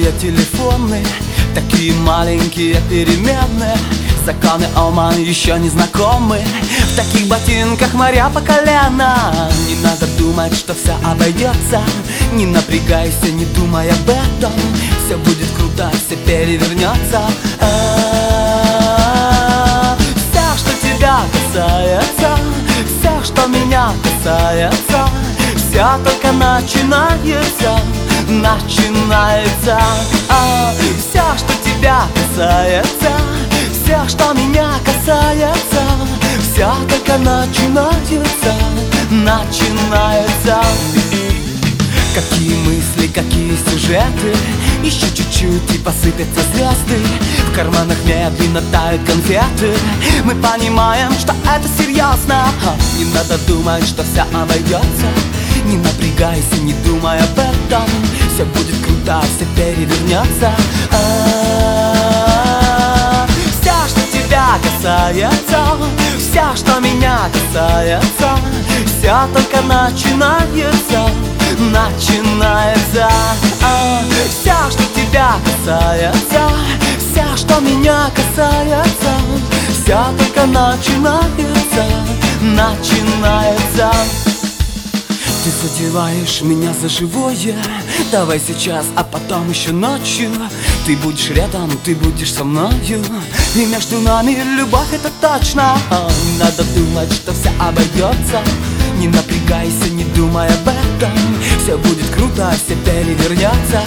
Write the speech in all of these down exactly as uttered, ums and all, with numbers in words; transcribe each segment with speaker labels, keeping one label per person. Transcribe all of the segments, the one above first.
Speaker 1: Мобильные телефоны, такие маленькие переменные. Законы Оман еще не знакомы. В таких ботинках моря по колено. Не надо думать, что все обойдется. Не напрягайся, не думай об этом. Все будет круто, все перевернется. Все, что тебя касается, все, что меня касается, все только начинается, начинается. Все, что тебя касается, все, что меня касается, все только начинается, начинается. Какие мысли, какие сюжеты, еще чуть-чуть и посыпятся звезды. В карманах медленно тают конфеты. Мы понимаем, что это серьезно. Не надо думать, что все обойдется. Не напрягайся, не думай об этом. Все будет круто, все перевернется. Все, что тебя касается, все, что меня касается, все только начинается, начинается. Все, что тебя касается, все, что меня касается, все только начинается, начинается. Ты задеваешь меня за живое. Давай сейчас, а потом еще ночью. Ты будешь рядом, ты будешь со мною. И между нами любовь, это точно. Не надо думать, что все обойдется. Не напрягайся, не думай об этом. Все будет круто, все перевернется.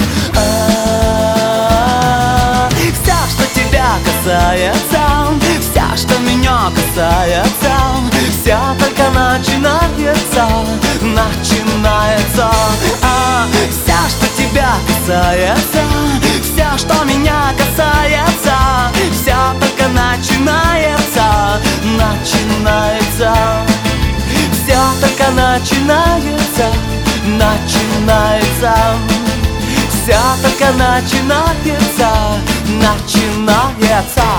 Speaker 1: Все, что тебя касается, все, что меня касается, все только начинается, начинается. Все, что тебя касается, все, что меня касается, все только начинается, начинается. Все только начинается, начинается. Все только начинается, начинается.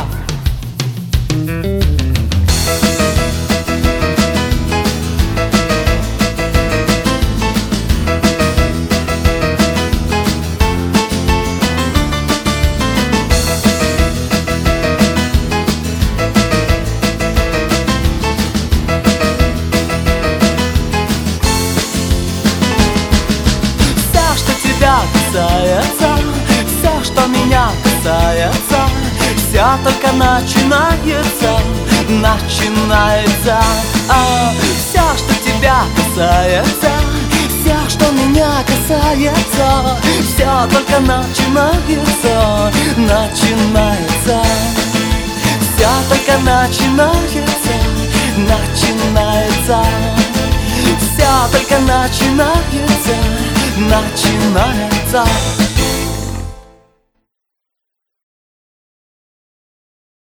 Speaker 1: Касается, все, что меня касается, все только начинается, начинается. Все, что тебя касается, все, что меня касается, все только начинается, начинается. Все только начинается, начинается. Все только начинается, начинается.